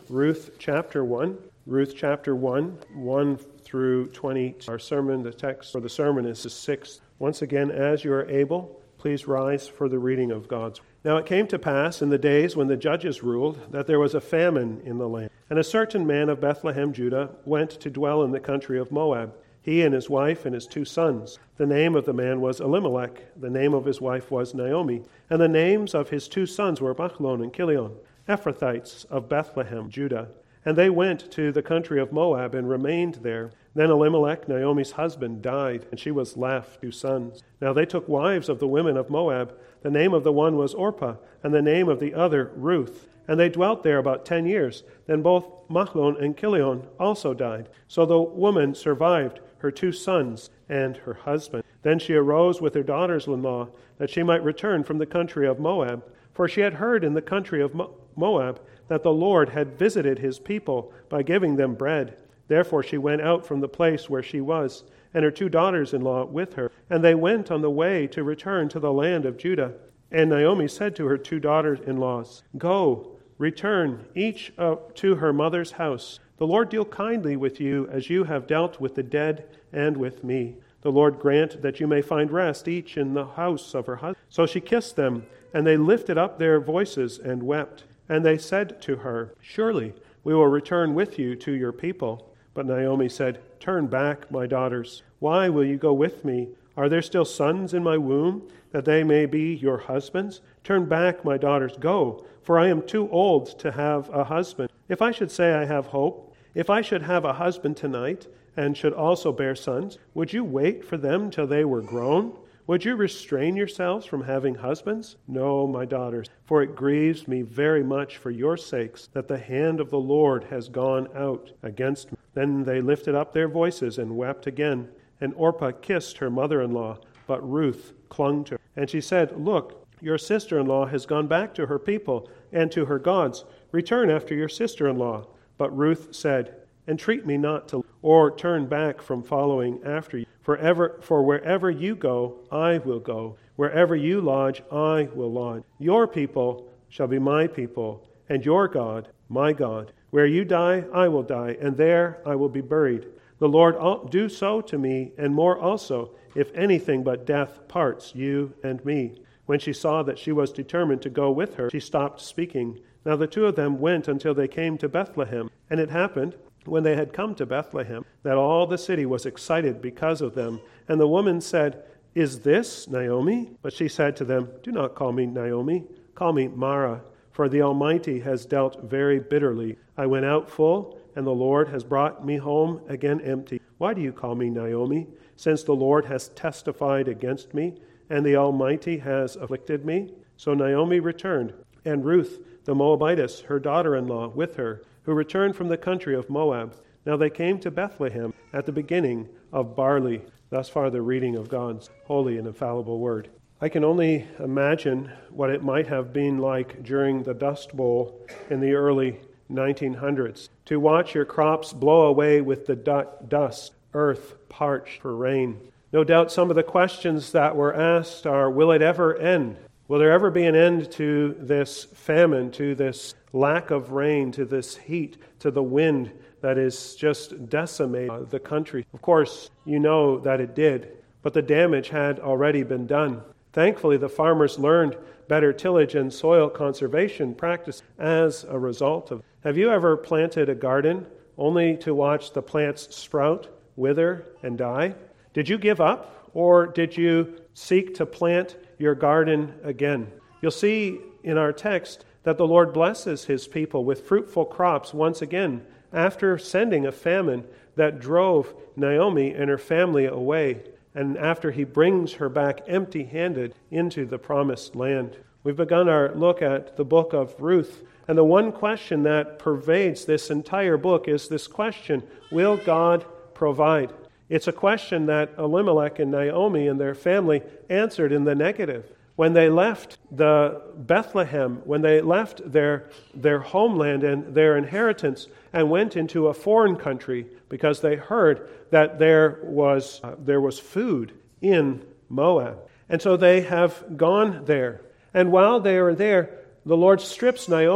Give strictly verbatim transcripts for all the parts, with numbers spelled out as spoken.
Ruth chapter one. Ruth chapter one, one through twenty. Our sermon, the text for the sermon is the sixth. Once again, as you are able, please rise for the reading of God's word. Now it came to pass in the days when the judges ruled that there was a famine in the land. And a certain man of Bethlehem, Judah, went to dwell in the country of Moab, he and his wife and his two sons. The name of the man was Elimelech, the name of his wife was Naomi, and the names of his two sons were Mahlon and Chilion, Ephrathites of Bethlehem, Judah. And they went to the country of Moab and remained there. Then Elimelech, Naomi's husband, died, and she was left two sons. Now they took wives of the women of Moab. The name of the one was Orpah, and the name of the other Ruth. And they dwelt there about ten years. Then both Mahlon and Chilion also died. So the woman survived her two sons and her husband. Then she arose with her daughters-in-law, that she might return from the country of Moab. For she had heard in the country of Mo- Moab that the Lord had visited his people by giving them bread. Therefore she went out from the place where she was, and her two daughters-in-law with her. And they went on the way to return to the land of Judah. And Naomi said to her two daughters-in-laws, Go, return, each uh, to her mother's house. The Lord deal kindly with you as you have dealt with the dead and with me. The Lord grant that you may find rest, each in the house of her husband. So she kissed them, and they lifted up their voices and wept. And they said to her, Surely we will return with you to your people. But Naomi said, Turn back, my daughters. Why will you go with me? Are there still sons in my womb, that they may be your husbands? Turn back, my daughters, go, for I am too old to have a husband. If I should say I have hope, if I should have a husband tonight, and should also bear sons, would you wait for them till they were grown? Would you restrain yourselves from having husbands? No, my daughters, for it grieves me very much for your sakes that the hand of the Lord has gone out against me. Then they lifted up their voices and wept again. And Orpah kissed her mother-in-law, but Ruth clung to her. And she said, Look, your sister-in-law has gone back to her people and to her gods. Return after your sister-in-law. But Ruth said, Entreat me not to, or turn back from following after you. For, ever, for wherever you go, I will go. Wherever you lodge, I will lodge. Your people shall be my people, and your God, my God. Where you die, I will die, and there I will be buried. The Lord do so to me, and more also, if anything but death parts you and me. When she saw that she was determined to go with her, she stopped speaking. Now the two of them went until they came to Bethlehem. And it happened, when they had come to Bethlehem, that all the city was excited because of them. And the woman said, Is this Naomi? But she said to them, Do not call me Naomi, call me Mara, for the Almighty has dealt very bitterly. I went out full, and the Lord has brought me home again empty. Why do you call me Naomi, since the Lord has testified against me, and the Almighty has afflicted me? So Naomi returned, and Ruth the Moabitess, her daughter-in-law, with her, who returned from the country of Moab. Now they came to Bethlehem at the beginning of barley. Thus far the reading of God's holy and infallible word. I can only imagine what it might have been like during the Dust Bowl in the early nineteen hundreds, to watch your crops blow away with the dust, earth parched for rain. No doubt some of the questions that were asked are, will it ever end? Will there ever be an end to this famine, to this lack of rain, to this heat, to the wind that is just decimating the country? Of course, you know that it did, but the damage had already been done. Thankfully, the farmers learned better tillage and soil conservation practice as a result of it. Have you ever planted a garden only to watch the plants sprout, wither, and die? Did you give up, or did you seek to plant your garden again? You'll see in our text that the Lord blesses his people with fruitful crops once again after sending a famine that drove Naomi and her family away, and after he brings her back empty-handed into the promised land. We've begun our look at the book of Ruth, and the one question that pervades this entire book is this question, will God provide? It's a question that Elimelech and Naomi and their family answered in the negative. When they left the Bethlehem, when they left their, their homeland and their inheritance and went into a foreign country because they heard that there was, uh, there was food in Moab. And so they have gone there. And while they are there, the Lord strips Naomi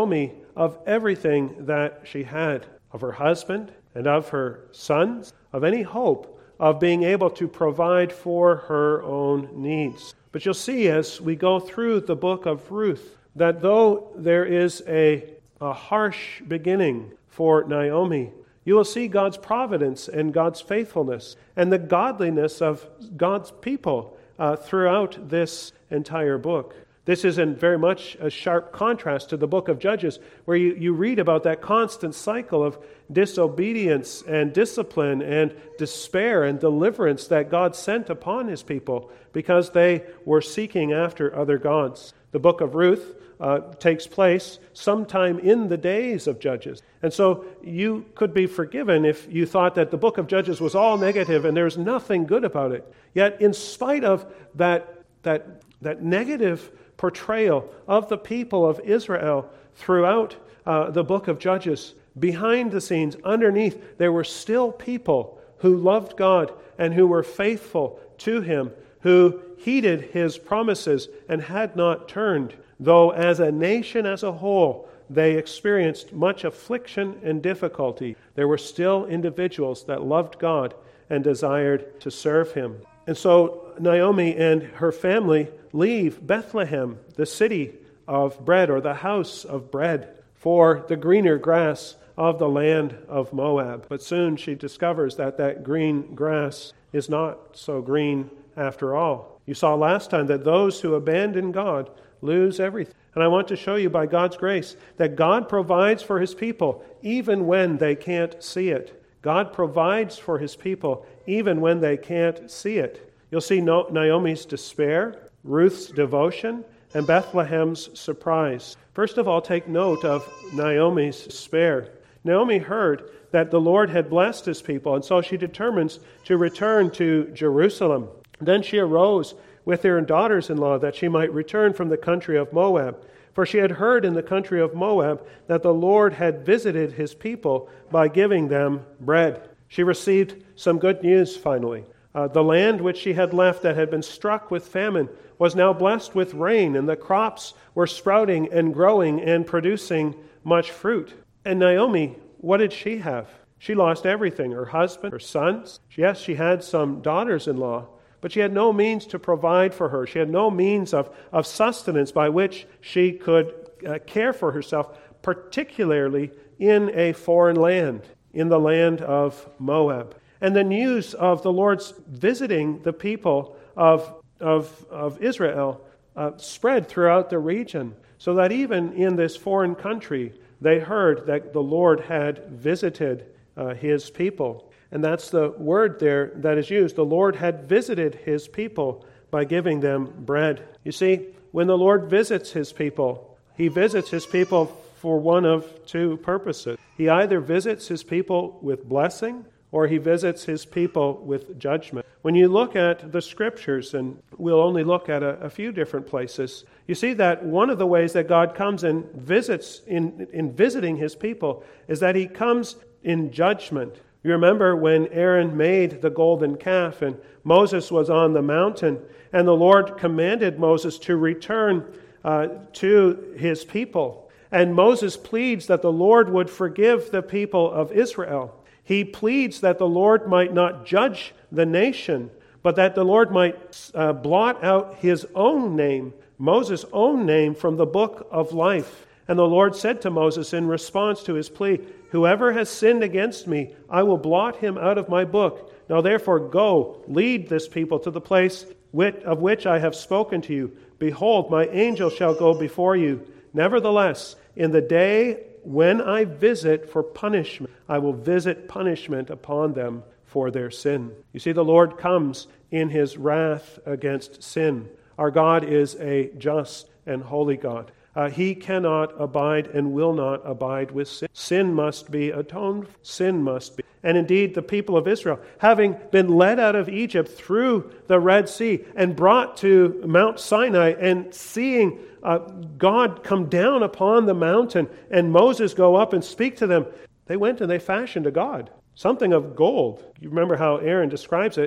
of everything that she had, of her husband and of her sons, of any hope of being able to provide for her own needs. But you'll see as we go through the book of Ruth that though there is a, a harsh beginning for Naomi, you will see God's providence and God's faithfulness and the godliness of God's people uh, throughout this entire book. This is in very much a sharp contrast to the book of Judges, where you, you read about that constant cycle of disobedience and discipline and despair and deliverance that God sent upon his people because they were seeking after other gods. The book of Ruth uh, takes place sometime in the days of Judges. And so you could be forgiven if you thought that the book of Judges was all negative and there's nothing good about it. Yet in spite of that, that, that negative portrayal of the people of Israel throughout uh, the book of Judges, behind the scenes, underneath, there were still people who loved God and who were faithful to him, who heeded his promises and had not turned, though as a nation as a whole they experienced much affliction and difficulty. There were still individuals that loved God and desired to serve him. And so Naomi and her family leave Bethlehem, the city of bread, or the house of bread, for the greener grass of the land of Moab. But soon she discovers that that green grass is not so green after all. You saw last time that those who abandon God lose everything. And I want to show you by God's grace that God provides for his people even when they can't see it. God provides for his people even when they can't see it. You'll see Naomi's despair, Ruth's devotion, and Bethlehem's surprise. First of all, take note of Naomi's despair. Naomi heard that the Lord had blessed his people, and so she determines to return to Jerusalem. Then she arose with her daughters-in-law that she might return from the country of Moab. For she had heard in the country of Moab that the Lord had visited his people by giving them bread. She received some good news finally. Uh, the land which she had left that had been struck with famine was now blessed with rain, and the crops were sprouting and growing and producing much fruit. And Naomi, what did she have? She lost everything, her husband, her sons. Yes, she had some daughters-in-law, but she had no means to provide for her. She had no means of, of sustenance by which she could uh, care for herself, particularly in a foreign land, in the land of Moab. And the news of the Lord's visiting the people of, of, of Israel uh, spread throughout the region, so that even in this foreign country, they heard that the Lord had visited uh, his people. And that's the word there that is used. The Lord had visited his people by giving them bread. You see, when the Lord visits his people, he visits his people for one of two purposes. He either visits his people with blessing, or he visits his people with judgment. When you look at the Scriptures, and we'll only look at a, a few different places, you see that one of the ways that God comes and visits in, in visiting his people is that he comes in judgment. You remember when Aaron made the golden calf and Moses was on the mountain, and the Lord commanded Moses to return uh, to his people. And Moses pleads that the Lord would forgive the people of Israel. He pleads that the Lord might not judge the nation, but that the Lord might uh, blot out his own name, Moses' own name, from the book of life. And the Lord said to Moses in response to his plea, "Whoever has sinned against me, I will blot him out of my book. Now therefore go, lead this people to the place of which I have spoken to you. Behold, my angel shall go before you. Nevertheless, in the day when I visit for punishment, I will visit punishment upon them for their sin." You see, the Lord comes in his wrath against sin. Our God is a just and holy God. Uh, he cannot abide and will not abide with sin. Sin must be atoned for. Sin must be. And indeed, the people of Israel, having been led out of Egypt through the Red Sea and brought to Mount Sinai and seeing uh, God come down upon the mountain and Moses go up and speak to them, they went and they fashioned a god, something of gold. You remember how Aaron describes it,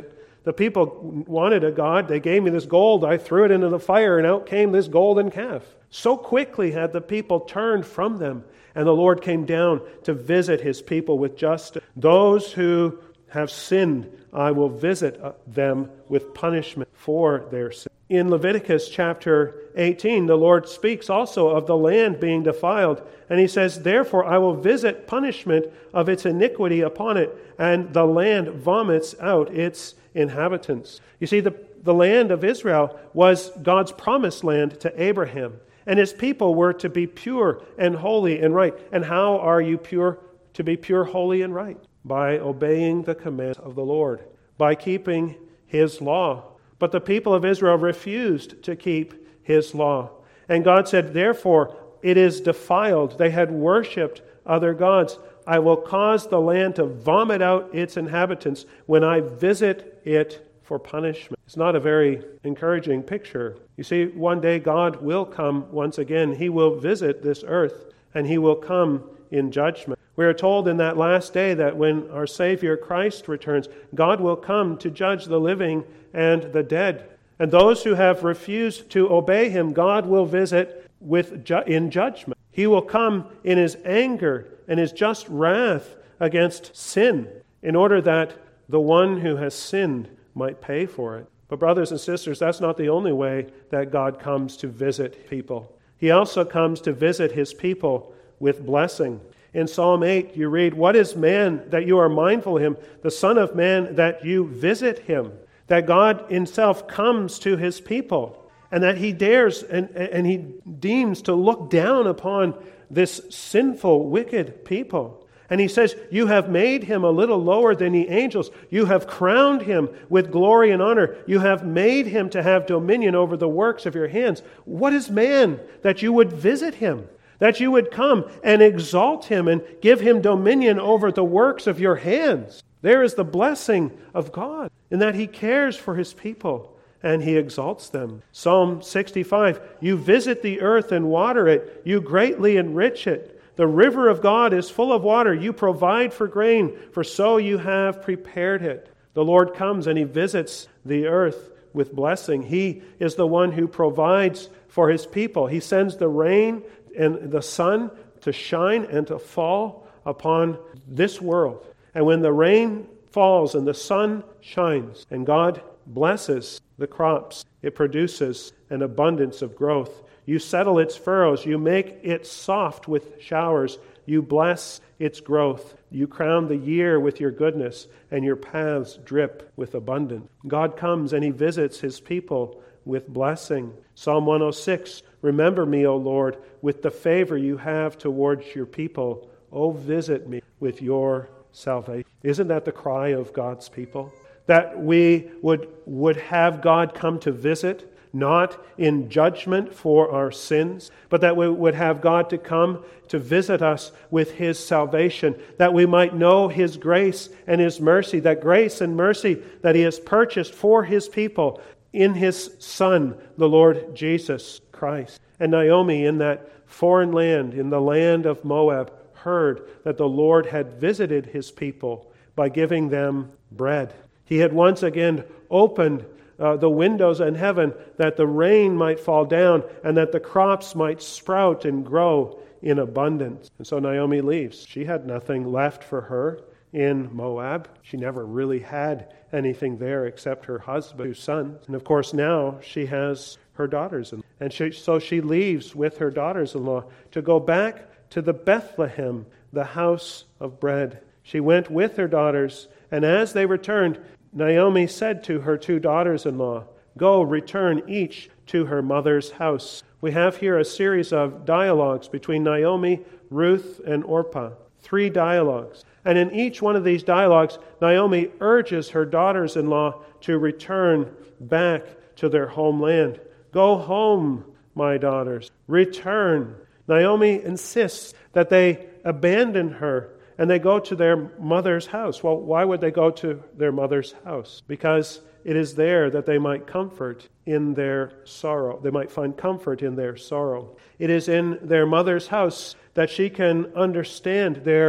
The people wanted a god. They gave me this gold. I threw it into the fire, and out came this golden calf. So quickly had the people turned from them, and the Lord came down to visit his people with justice. Those who have sinned, I will visit them with punishment for their sin. In Leviticus chapter eighteen, the Lord speaks also of the land being defiled, and he says, "Therefore I will visit punishment of its iniquity upon it, and the land vomits out its inhabitants." You see, the, the land of Israel was God's promised land to Abraham, and his people were to be pure and holy and right. And how are you pure to be pure, holy, and right? By obeying the commands of the Lord, by keeping his law. But the people of Israel refused to keep his law. And God said, "Therefore it is defiled. They had worshipped other gods. I will cause the land to vomit out its inhabitants when I visit it for punishment." It's not a very encouraging picture. You see, one day God will come once again. He will visit this earth, and he will come in judgment. We are told in that last day that when our Savior Christ returns, God will come to judge the living and the dead. And those who have refused to obey him, God will visit with ju- in judgment. He will come in his anger and his just wrath against sin, in order that the one who has sinned might pay for it. But brothers and sisters, that's not the only way that God comes to visit people. He also comes to visit his people with blessing. In Psalm eight, you read, "What is man that you are mindful of him, the Son of Man that you visit him?" That God himself comes to his people, and that he dares and, and he deems to look down upon this sinful, wicked people. And he says, "You have made him a little lower than the angels. You have crowned him with glory and honor. You have made him to have dominion over the works of your hands." What is man that you would visit him? That you would come and exalt him and give him dominion over the works of your hands. There is the blessing of God in that he cares for his people and he exalts them. Psalm sixty-five, "You visit the earth and water it. You greatly enrich it. The river of God is full of water. You provide for grain, for so you have prepared it." The Lord comes and he visits the earth with blessing. He is the one who provides for his people. He sends the rain and the sun to shine and to fall upon this world. And when the rain falls and the sun shines and God blesses the crops, it produces an abundance of growth. You settle its furrows. You make it soft with showers. You bless its growth. You crown the year with your goodness, and your paths drip with abundance. God comes and he visits his people with blessing. Psalm one oh six, "Remember me, O Lord, with the favor you have towards your people. O visit me with your salvation." Isn't that the cry of God's people? That we would, would have God come to visit, not in judgment for our sins, but that we would have God to come to visit us with his salvation, that we might know his grace and his mercy, that grace and mercy that he has purchased for his people in his Son, the Lord Jesus Christ. And Naomi, in that foreign land, in the land of Moab, heard that the Lord had visited his people by giving them bread. He had once again opened Uh, the windows in heaven, that the rain might fall down and that the crops might sprout and grow in abundance. And so Naomi leaves. She had nothing left for her in Moab. She never really had anything there except her husband, two sons. And of course now she has her daughters-in-law. And she, so she leaves with her daughters-in-law to go back to the Bethlehem, the house of bread. She went with her daughters, and as they returned, Naomi said to her two daughters-in-law, "Go, return each to her mother's house." We have here a series of dialogues between Naomi, Ruth, and Orpah. Three dialogues. And in each one of these dialogues, Naomi urges her daughters-in-law to return back to their homeland. "Go home, my daughters. Return." Naomi insists that they abandon her and they go to their mother's house. Well, why would they go to their mother's house? Because it is there that they might comfort in their sorrow. They might find comfort in their sorrow. It is in their mother's house that she can understand their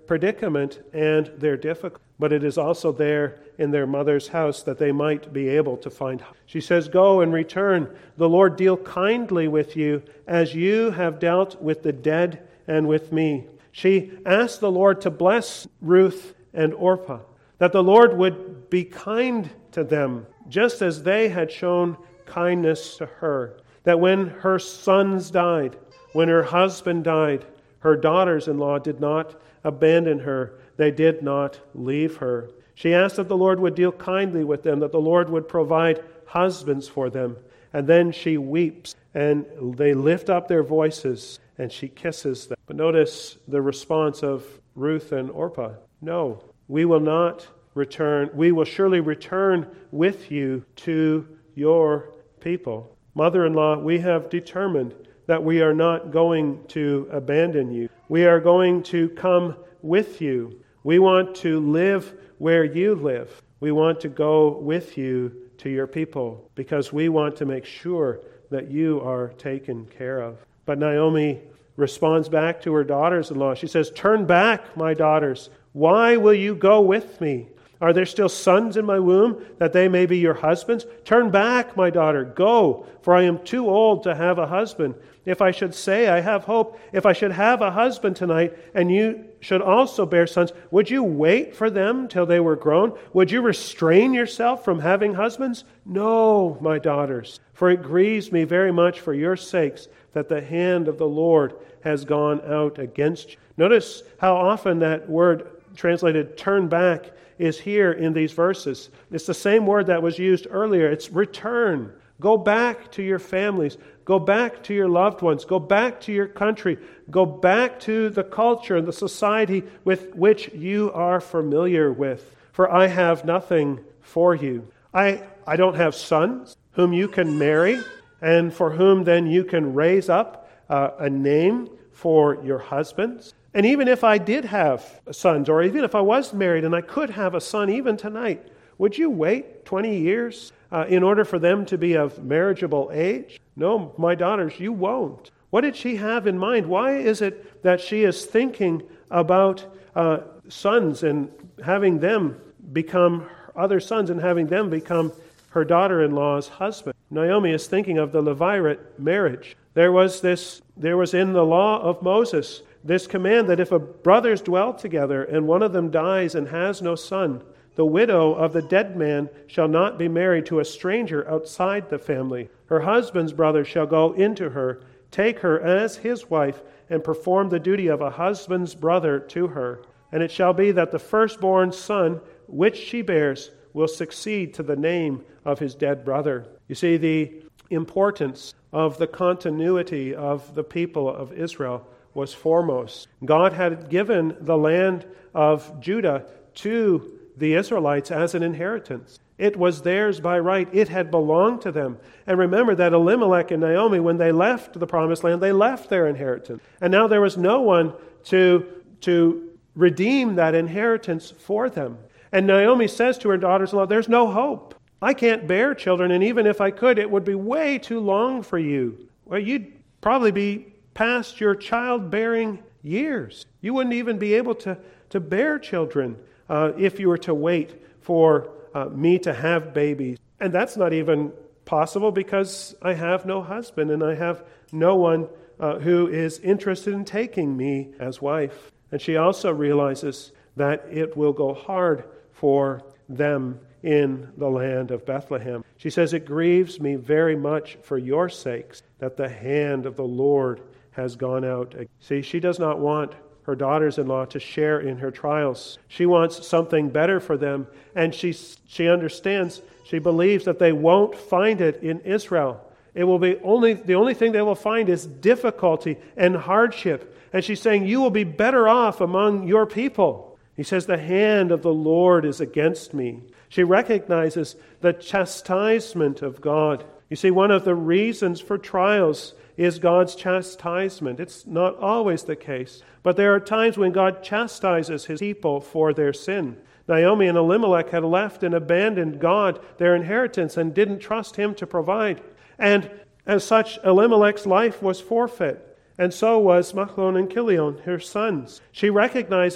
predicament and their difficulty, but it is also there in their mother's house that they might be able to find. She says, "Go and return. The Lord deal kindly with you as you have dealt with the dead and with me." She asked the Lord to bless Ruth and Orpah, that the Lord would be kind to them, just as they had shown kindness to her. That when her sons died, when her husband died, her daughters-in-law did not abandon her. They did not leave her. She asked that the Lord would deal kindly with them, that the Lord would provide husbands for them. And then she weeps, and they lift up their voices, and she kisses them. But notice the response of Ruth and Orpah. "No, we will not return. We will surely return with you to your people." Mother-in-law, we have determined that we are not going to abandon you. We are going to come with you. We want to live where you live. We want to go with you to your people because we want to make sure that you are taken care of. But Naomi responds back to her daughters-in-law. She says, "Turn back, my daughters. Why will you go with me? Are there still sons in my womb that they may be your husbands? Turn back, my daughter. Go, for I am too old to have a husband. If I should say I have hope, if I should have a husband tonight, and you should also bear sons, would you wait for them till they were grown? Would you restrain yourself from having husbands? No, my daughters, for it grieves me very much for your sakes that the hand of the Lord has gone out against you." Notice how often that word translated "turn back" is here in these verses. It's the same word that was used earlier. It's return. Go back to your families. Go back to your loved ones. Go back to your country. Go back to the culture and the society with which you are familiar with. For I have nothing for you. I, I don't have sons whom you can marry and for whom then you can raise up uh, a name for your husbands. And even if I did have sons, or even if I was married and I could have a son even tonight, would you wait twenty years uh, in order for them to be of marriageable age? No, my daughters, you won't. What did she have in mind? Why is it that she is thinking about uh, sons and having them become other sons and having them become her daughter-in-law's husband? Naomi is thinking of the Levirate marriage. There was this, there was in the law of Moses this command that if a brothers dwell together and one of them dies and has no son, the widow of the dead man shall not be married to a stranger outside the family. Her husband's brother shall go into her, take her as his wife, and perform the duty of a husband's brother to her. And it shall be that the firstborn son which she bears will succeed to the name of his dead brother. You see, the importance of the continuity of the people of Israel was foremost. God had given the land of Judah to the Israelites as an inheritance. It was theirs by right. It had belonged to them. And remember that Elimelech and Naomi, when they left the promised land, they left their inheritance. And now there was no one to, to redeem that inheritance for them. And Naomi says to her daughters-in-law, "There's no hope. I can't bear children, and even if I could, it would be way too long for you. Well, you'd probably be past your childbearing years. You wouldn't even be able to, to bear children uh, if you were to wait for uh, me to have babies. And that's not even possible because I have no husband and I have no one uh, who is interested in taking me as wife." And she also realizes that it will go hard for them in the land of Bethlehem. She says, "It grieves me very much for your sakes that the hand of the Lord has gone out." See, she does not want her daughters-in-law to share in her trials. She wants something better for them, and she she understands, she believes that they won't find it in Israel. It will be only the only thing they will find is difficulty and hardship. And she's saying, "You will be better off among your people." He says, "The hand of the Lord is against me." She recognizes the chastisement of God. You see, one of the reasons for trials is God's chastisement. It's not always the case, but there are times when God chastises his people for their sin. Naomi and Elimelech had left and abandoned God, their inheritance, and didn't trust him to provide. And as such, Elimelech's life was forfeit, and so was Machlon and Chilion, her sons. She recognizes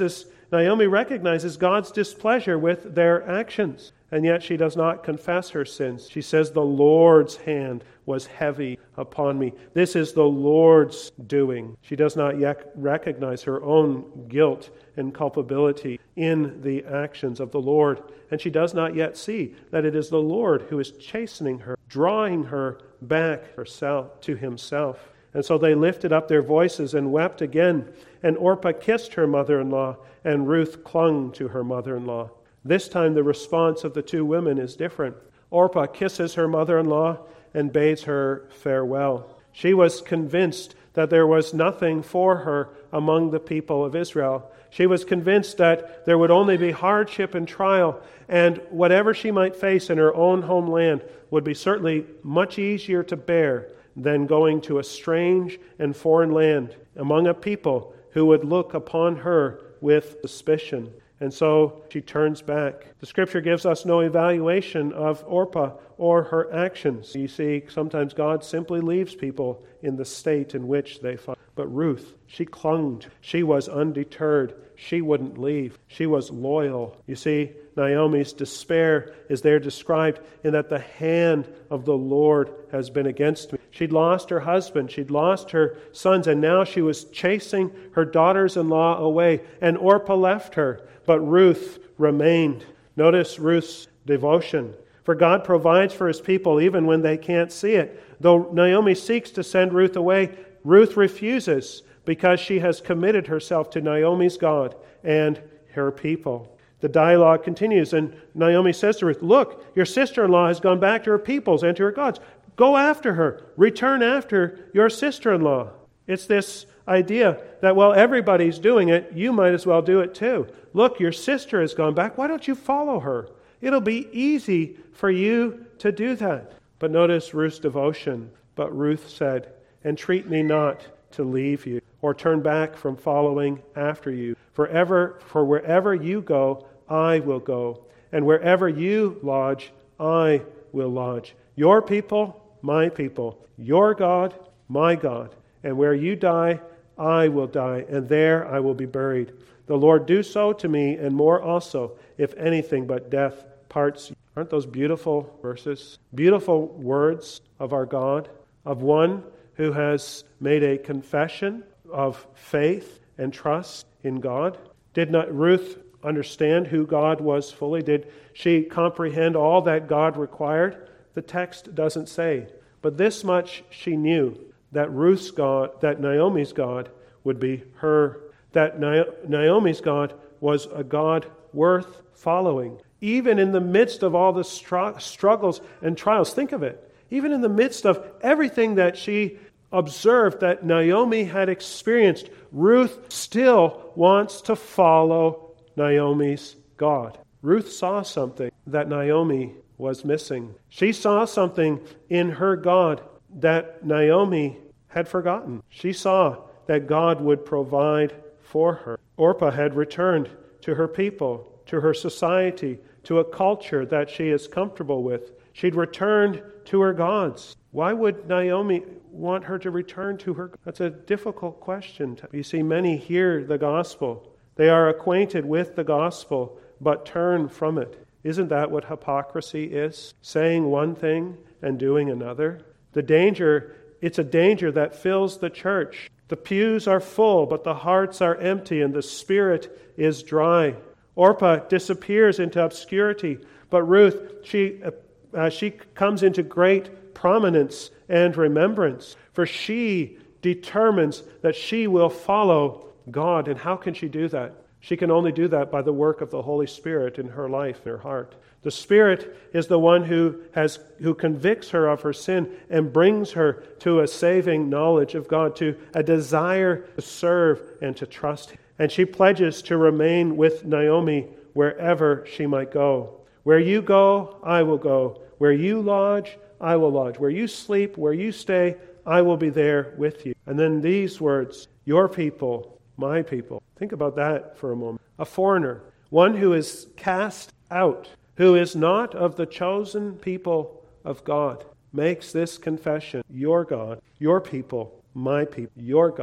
Naomi recognizes God's displeasure with their actions, and yet she does not confess her sins. She says, the Lord's hand was heavy upon me. This is the Lord's doing. She does not yet recognize her own guilt and culpability in the actions of the Lord. And she does not yet see that it is the Lord who is chastening her, drawing her back herself to himself. And so they lifted up their voices and wept again. And Orpah kissed her mother-in-law, and Ruth clung to her mother-in-law. This time the response of the two women is different. Orpah kisses her mother-in-law and bids her farewell. She was convinced that there was nothing for her among the people of Israel. She was convinced that there would only be hardship and trial, and whatever she might face in her own homeland would be certainly much easier to bear than going to a strange and foreign land among a people who would look upon her with suspicion. And so she turns back. The Scripture gives us no evaluation of Orpah or her actions. You see, sometimes God simply leaves people in the state in which they find. But Ruth, she clung to, she was undeterred. She wouldn't leave. She was loyal. You see, Naomi's despair is there described in that the hand of the Lord has been against me. She'd lost her husband. She'd lost her sons. And now she was chasing her daughters-in-law away. And Orpah left her. But Ruth remained. Notice Ruth's devotion. For God provides for his people even when they can't see it. Though Naomi seeks to send Ruth away, Ruth refuses because she has committed herself to Naomi's God and her people. The dialogue continues, and Naomi says to Ruth, look, your sister-in-law has gone back to her peoples and to her gods. Go after her. Return after your sister-in-law. It's this idea that, well, everybody's doing it, you might as well do it too. Look, your sister has gone back. Why don't you follow her? It'll be easy for you to do that. But notice Ruth's devotion. But Ruth said, entreat me not to leave you or turn back from following after you. Forever, for wherever you go, I will go. And wherever you lodge, I will lodge. Your people, my people. Your God, my God. And where you die, I will die, and there I will be buried. The Lord do so to me, and more also, if anything but death parts you. Aren't those beautiful verses? Beautiful words of our God, of one who has made a confession of faith and trust in God. Did not Ruth understand who God was fully? Did she comprehend all that God required? The text doesn't say. But this much she knew, that Ruth's God, that Naomi's God would be her, that Naomi's God was a God worth following. Even in the midst of all the str- struggles and trials, think of it. Even in the midst of everything that she observed that Naomi had experienced, Ruth still wants to follow Naomi's God. Ruth saw something that Naomi was missing. She saw something in her God that Naomi had forgotten. She saw that God would provide for her. Orpah had returned to her people, to her society, to a culture that she is comfortable with. She'd returned to her gods. Why would Naomi want her to return to her? That's a difficult question. You see, many hear the gospel. They are acquainted with the gospel, but turn from it. Isn't that what hypocrisy is? Saying one thing and doing another? The danger, it's a danger that fills the church. The pews are full, but the hearts are empty, and the spirit is dry. Orpah disappears into obscurity, but Ruth, she uh, she comes into great prominence and remembrance, for she determines that she will follow God. And how can she do that? She can only do that by the work of the Holy Spirit in her life, in her heart. The Spirit is the one who has who convicts her of her sin and brings her to a saving knowledge of God, to a desire to serve and to trust Him. And she pledges to remain with Naomi wherever she might go. Where you go, I will go. Where you lodge, I will lodge. Where you sleep, where you stay, I will be there with you. And then these words, your people, my people. Think about that for a moment. A foreigner, one who is cast out, who is not of the chosen people of God, makes this confession, your God, your people, my people, your God,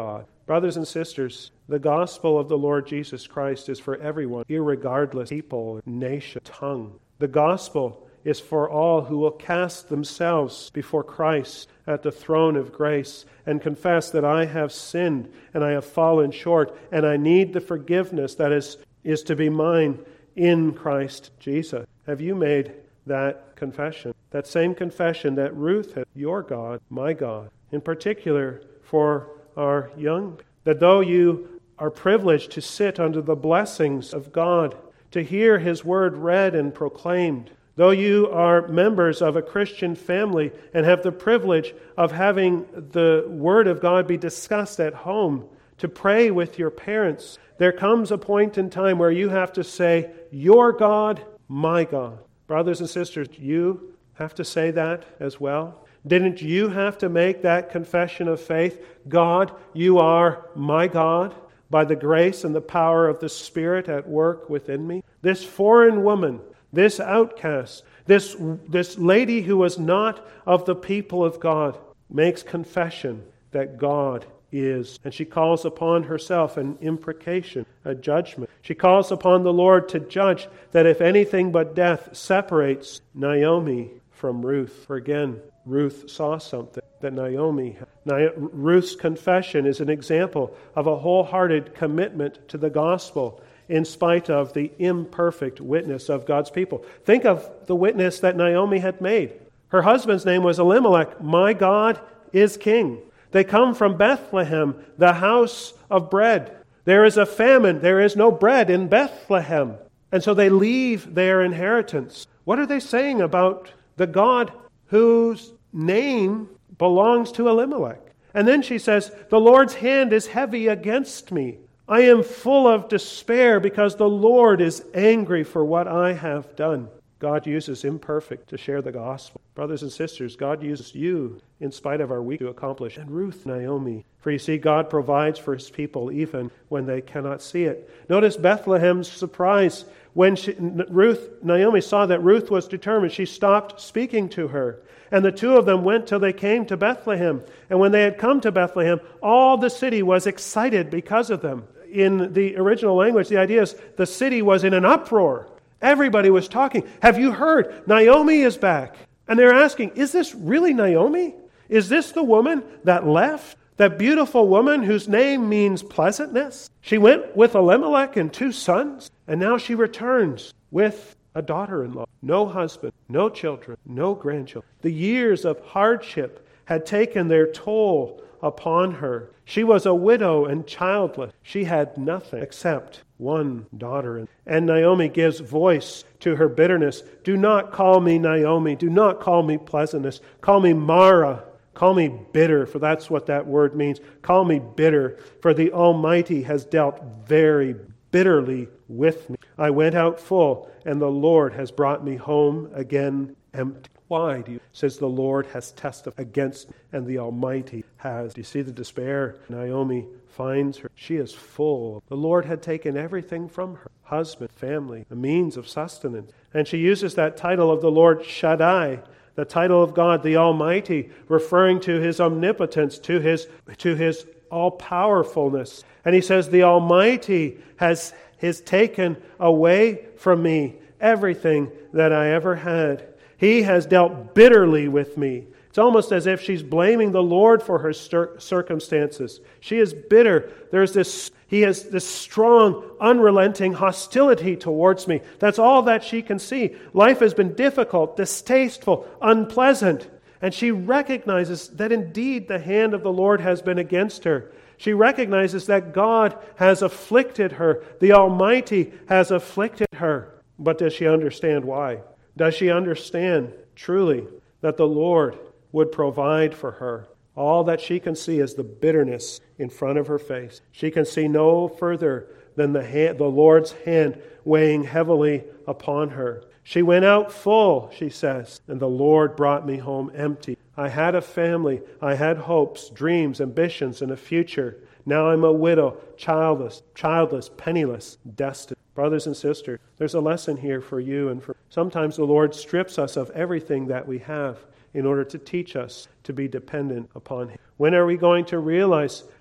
Brothers and sisters, the gospel of the Lord Jesus Christ is for everyone, irregardless people, nation, tongue. The gospel is for all who will cast themselves before Christ at the throne of grace and confess that I have sinned and I have fallen short and I need the forgiveness that is, is to be mine in Christ Jesus. Have you made that confession? That same confession that Ruth had, your God, my God, in particular for our young, that though you are privileged to sit under the blessings of God, to hear His word read and proclaimed, though you are members of a Christian family and have the privilege of having the Word of God be discussed at home, to pray with your parents, there comes a point in time where you have to say, your God, my God. Brothers and sisters, you have to say that as well. Didn't you have to make that confession of faith? God, you are my God, by the grace and the power of the Spirit at work within me. This foreign woman, this outcast, this, this lady who was not of the people of God, makes confession that God is. And she calls upon herself an imprecation, a judgment. She calls upon the Lord to judge that if anything but death separates Naomi from Ruth. For again, Ruth saw something that Naomi had. Ruth's confession is an example of a wholehearted commitment to the gospel in spite of the imperfect witness of God's people. Think of the witness that Naomi had made. Her husband's name was Elimelech. My God is king. They come from Bethlehem, the house of bread. There is a famine. There is no bread in Bethlehem. And so they leave their inheritance. What are they saying about the God whose name belongs to Elimelech? And then she says, the Lord's hand is heavy against me. I am full of despair because the Lord is angry for what I have done. God uses imperfect to share the gospel. Brothers and sisters, God uses you in spite of our weakness to accomplish. And Ruth, Naomi. For you see, God provides for His people even when they cannot see it. Notice Bethlehem's surprise when she, Ruth, Naomi saw that Ruth was determined. She stopped speaking to her. And the two of them went till they came to Bethlehem. And when they had come to Bethlehem, all the city was excited because of them. In the original language, the idea is the city was in an uproar. Everybody was talking. Have you heard? Naomi is back. And they're asking, is this really Naomi? Is this the woman that left? That beautiful woman whose name means pleasantness? She went with Elimelech and two sons, and now she returns with a daughter-in-law. No husband, no children, no grandchildren. The years of hardship had taken their toll upon her. She was a widow and childless. She had nothing except one daughter. And Naomi gives voice to her bitterness. Do not call me Naomi. Do not call me pleasantness. Call me Mara. Call me bitter, for that's what that word means. Call me bitter, for the Almighty has dealt very bitterly with me. I went out full, and the Lord has brought me home again empty. Why do you? Says the Lord has testified against me, and the Almighty has. Do you see the despair? Naomi finds her. She is full. The Lord had taken everything from her. Husband, family, the means of sustenance. And she uses that title of the Lord, Shaddai, the title of God, the Almighty, referring to His omnipotence, to His, to His all-powerfulness. And He says, the Almighty has, has taken away from me everything that I ever had. He has dealt bitterly with me. It's almost as if she's blaming the Lord for her circumstances. She is bitter. There's this, He has this strong, unrelenting hostility towards me. That's all that she can see. Life has been difficult, distasteful, unpleasant. And she recognizes that indeed the hand of the Lord has been against her. She recognizes that God has afflicted her. The Almighty has afflicted her. But does she understand why? Does she understand truly that the Lord would provide for her? All that she can see is the bitterness in front of her face. She can see no further than the hand, the Lord's hand weighing heavily upon her. She went out full, she says, and the Lord brought me home empty. I had a family, I had hopes, dreams, ambitions, and a future. Now I'm a widow, childless, childless, penniless, destitute. Brothers and sisters, there's a lesson here for you and for sometimes the Lord strips us of everything that we have in order to teach us to be dependent upon Him. When are we going to realize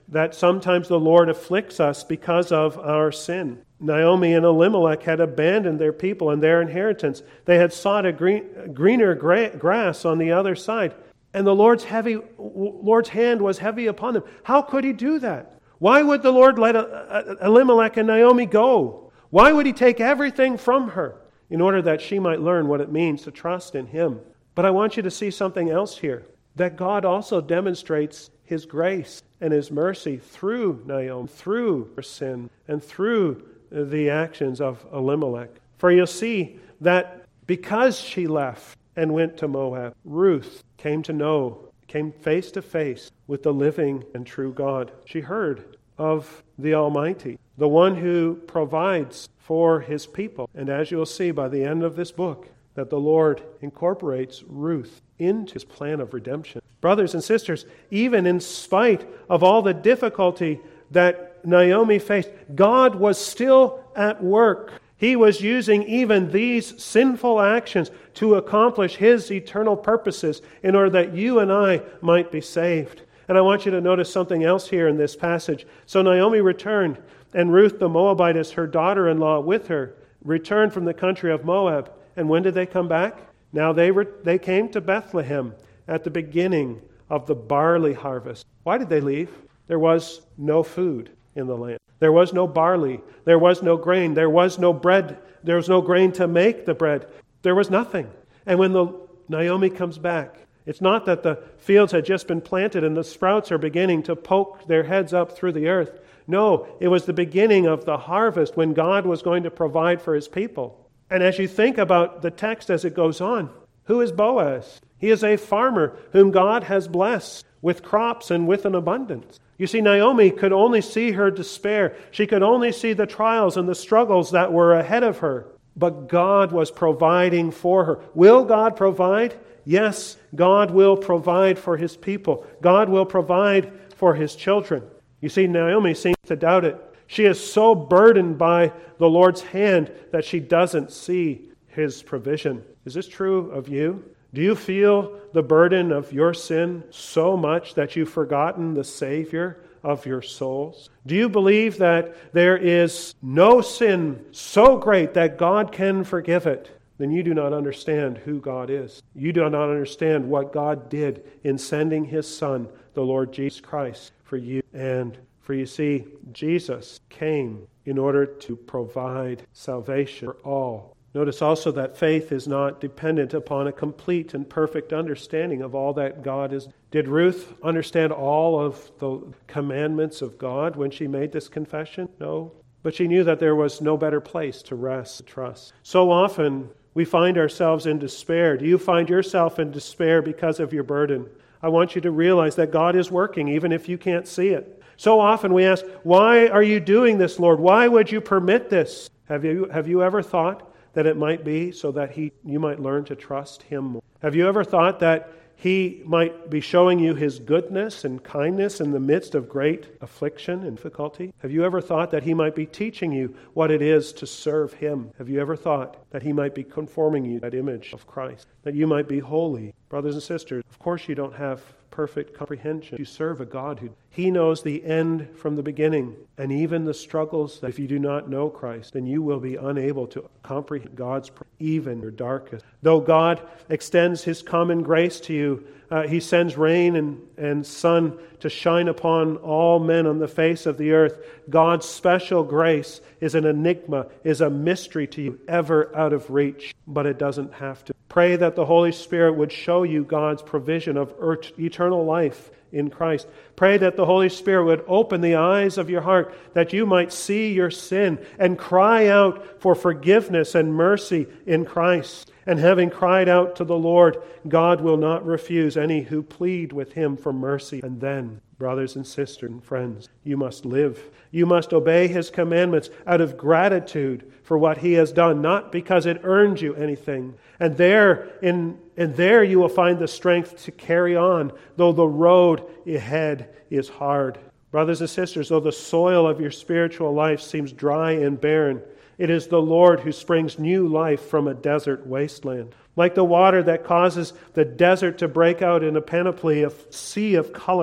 that sometimes the Lord afflicts us because of our sin. Naomi and Elimelech had abandoned their people and their inheritance. They had sought a green, greener gra- grass on the other side. And the Lord's heavy, Lord's hand was heavy upon them. How could he do that? Why would the Lord let Elimelech and Naomi go? Why would he take everything from her in order that she might learn what it means to trust in him? But I want you to see something else here, that God also demonstrates his grace and his mercy through Naomi, through her sin, and through the actions of Elimelech. For you'll see that because she left and went to Moab, Ruth came to know, came face to face with the living and true God. She heard of the Almighty, the one who provides for his people. And as you'll see by the end of this book, that the Lord incorporates Ruth into his plan of redemption. Brothers and sisters, even in spite of all the difficulty that Naomi faced, God was still at work. He was using even these sinful actions to accomplish his eternal purposes in order that you and I might be saved. And I want you to notice something else here in this passage. So Naomi returned, and Ruth the Moabitess, her daughter-in-law, with her, returned from the country of Moab. And when did they come back? Now they were, they came to Bethlehem at the beginning of the barley harvest. Why did they leave? There was no food in the land. There was no barley. There was no grain. There was no bread. There was no grain to make the bread. There was nothing. And when the Naomi comes back, it's not that the fields had just been planted and the sprouts are beginning to poke their heads up through the earth. No, it was the beginning of the harvest when God was going to provide for his people. And as you think about the text as it goes on, who is Boaz? He is a farmer whom God has blessed with crops and with an abundance. You see, Naomi could only see her despair. She could only see the trials and the struggles that were ahead of her. But God was providing for her. Will God provide? Yes, God will provide for his people. God will provide for his children. You see, Naomi seems to doubt it. She is so burdened by the Lord's hand that she doesn't see his provision. Is this true of you? Do you feel the burden of your sin so much that you've forgotten the Savior of your souls? Do you believe that there is no sin so great that God can forgive it? Then you do not understand who God is. You do not understand what God did in sending his Son, the Lord Jesus Christ, for you and for you see, Jesus came in order to provide salvation for all. Notice also that faith is not dependent upon a complete and perfect understanding of all that God is. Did Ruth understand all of the commandments of God when she made this confession? No. But she knew that there was no better place to rest and trust. So often we find ourselves in despair. Do you find yourself in despair because of your burden? I want you to realize that God is working even if you can't see it. So often we ask, why are you doing this, Lord? Why would you permit this? Have you, have you ever thought that it might be so that he, you might learn to trust him more? Have you ever thought that he might be showing you his goodness and kindness in the midst of great affliction and difficulty? Have you ever thought that he might be teaching you what it is to serve him? Have you ever thought that he might be conforming you to that image of Christ, that you might be holy? Brothers and sisters, of course you don't have perfect comprehension. You serve a God who he knows the end from the beginning, and even the struggles that if you do not know Christ, then you will be unable to comprehend God's even your darkest. Though God extends his common grace to you, uh, he sends rain and, and sun to shine upon all men on the face of the earth. God's special grace is an enigma, is a mystery to you, ever out of reach, but it doesn't have to. Pray that the Holy Spirit would show you God's provision of eternal life in Christ. Pray that the Holy Spirit would open the eyes of your heart that you might see your sin and cry out for forgiveness and mercy in Christ. And having cried out to the Lord, God will not refuse any who plead with him for mercy. And then, brothers and sisters and friends, you must live. You must obey his commandments out of gratitude for what he has done, not because it earned you anything. And there, in, and there you will find the strength to carry on, though the road ahead is hard. Brothers and sisters, though the soil of your spiritual life seems dry and barren, it is the Lord who springs new life from a desert wasteland. Like the water that causes the desert to break out in a panoply of sea of color,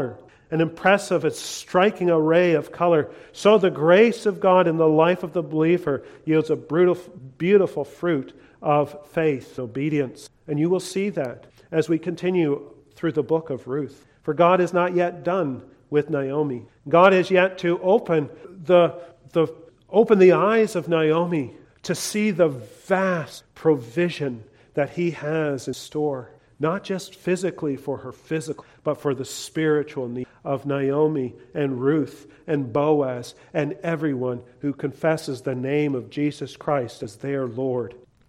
an impressive, a striking array of color. So the grace of God in the life of the believer yields a brutal, beautiful fruit of faith, obedience. And you will see that as we continue through the book of Ruth. For God is not yet done with Naomi. God has yet to open the, the, open the eyes of Naomi to see the vast provision that He has in store. Not just physically for her physical, but for the spiritual need of Naomi and Ruth and Boaz and everyone who confesses the name of Jesus Christ as their Lord